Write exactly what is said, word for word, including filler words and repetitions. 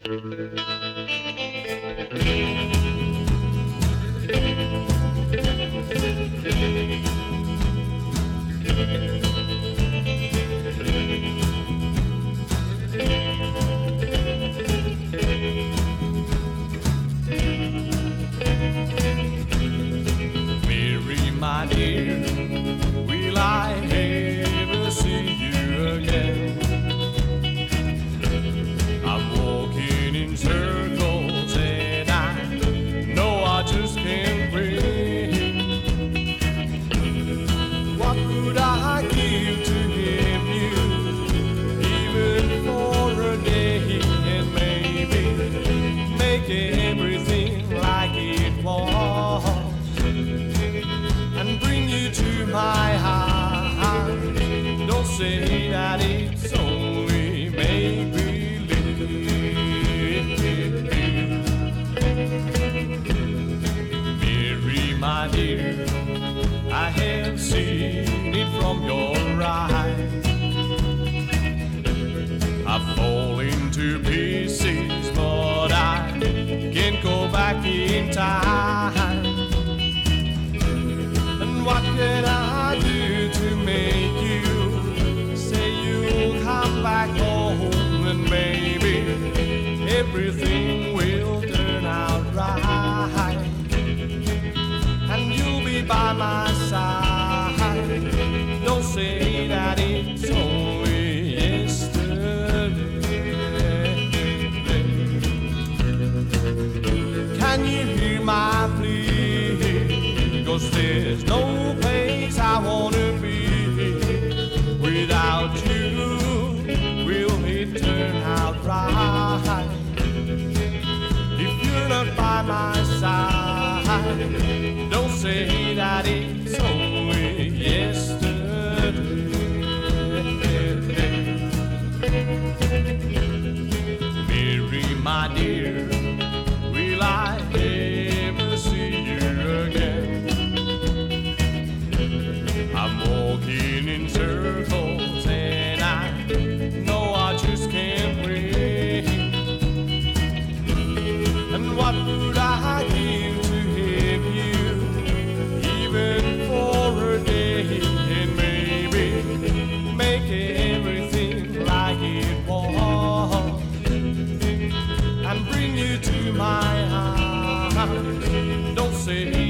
Mary, my dear, will I ever see you again? I'm walking in circles and I know I just can't win. What would I give to have you, even for a day, and maybe make everything like it was, and bring you to my heart? Don't say that it's only make believe. Mary, my dear, I have seen it from your eyes. I fall into pieces, but I can't go back in time. And what can I do to make you say you'll come back home, and maybe everything will turn out right, and you'll be by my side? Don't say that it's only yesterday. Can you hear my plea? 'Cause there's no place I wanna be without you. Will it turn out right if you're not by my side? Don't say that it's only yesterday. Mary, my dear, will I ever see you again? I'm walking in circles and I know I just can't win. And what would I give to have you, even for a day, and maybe make everything like it was, and bring you to my heart? Don't say